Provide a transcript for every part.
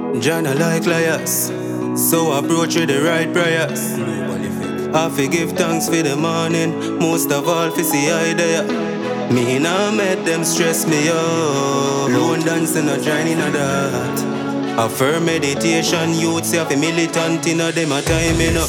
Jana like liars, so approach with the right prayers. I forgive thanks for the morning, most of all for see idea. Me nah make them stress me out. Lone dancing or joining a that. A firm meditation, youth say a militant in a them a time enough.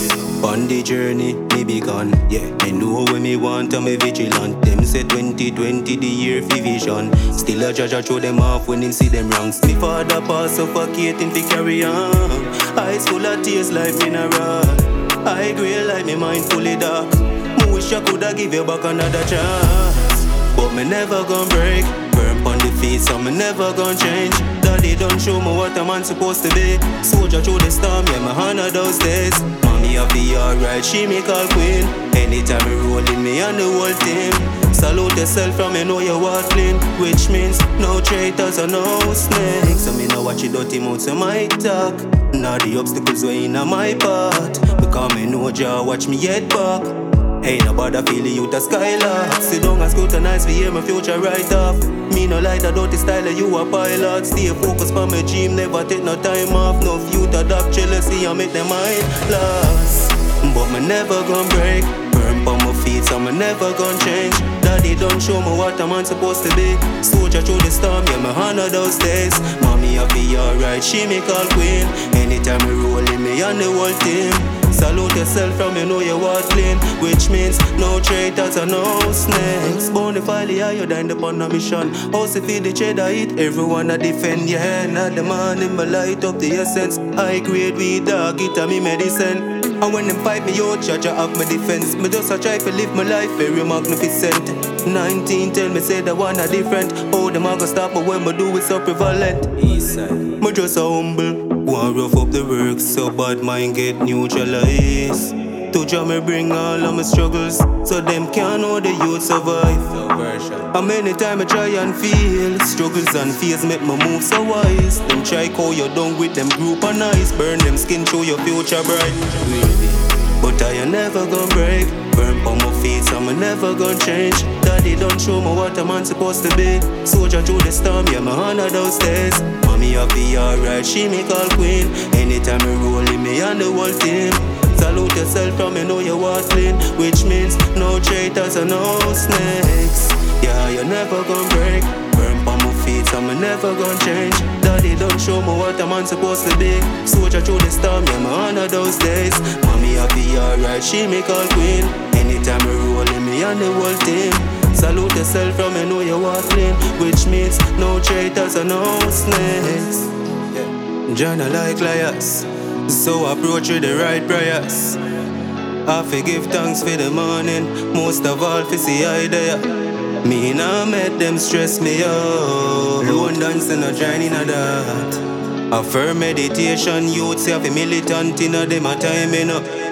On the journey, me be gone, yeah. I know when me want, I'm a vigilant. Them say 2020 the year for vision. Still a judge, I throw them off when him see them wrongs. Me father pass suffocating to carry on. Eyes full of tears like mineral. I grey like me mind fully dark. Me wish I coulda give you back another chance, but me never gon' break. Burn on the feet, so me never gon' change. Daddy don't show me what a man supposed to be. Soldier through the storm, yeah, me honor those days. Mommy I be alright, she me call queen. Anytime me rollin', me and the whole team. Salute yourself from me know you walk clean, which means no traitors or no snakes. So me know watch your dirty mouth, so my talk. Now the obstacles way in my path, because me know Jah watch me head back. Ain't nobody feeling you to skylark. Sit down and scrutinize for hear my future right off. Me no like that dirty style of you a pilot. Stay focused for my dream, never take no time off. No few to adopt jealousy and make them mind lost. But me never gon' break. Burn on my feet, so me never gon' change. Daddy don't show me what a man supposed to be. Soldier through the storm, yeah, me honor those days. Mommy I be alright, she me call queen. Anytime me rollin', me and the whole team. Salute yourself from you know you walk clean, which means no traitors and no snakes. Bonafide iodine upon a mission. House feed the cheddar eat, everyone a defend. Yeah, not the man in my light up the essence. High grade weed dog, it a me medicine. And when them fight me out, judge I have my defense. Me just a try to live my life very magnificent. 19 tell me say that one a different. How them a go stop me when me do it so prevalent? Eastside. Me just a humble. Want rough up the work so bad mind get neutralized. To Jah me bring all of my struggles, so them can't know the youth survive. And many time I try and feel struggles and fears make me move so wise. Them try call you down with them group of nice. Burn them skin, show your future bright. But I ain't never gon' break. Burn on my feet, so I'm never gon' change. Daddy don't show me what a man supposed to be. Soldier through the storm, yeah, me honor those days. Mommy I be alright, she me call queen. Anytime me rollin', me and the whole team. Salute yourself from you know you walk clean, which means no traitors and no snakes. Yeah, you never gon' break. Burn on my feet, so I'm never gon' change. Daddy don't show me what a man supposed to be. Soldier through the storm, yeah, me honor those days. Mommy I be alright, she me call queen. Anytime me rollin', me and the whole team. Salute yourself from you know you walk clean, which means no traitors and no snakes. Jana like liars, so approach with the right prayers. I forgive thanks for the morning, most of all for see idea. Me nah make them stress me out. Lone dancing or joining a that. A firm meditation, youth say a militant in a them a time enough.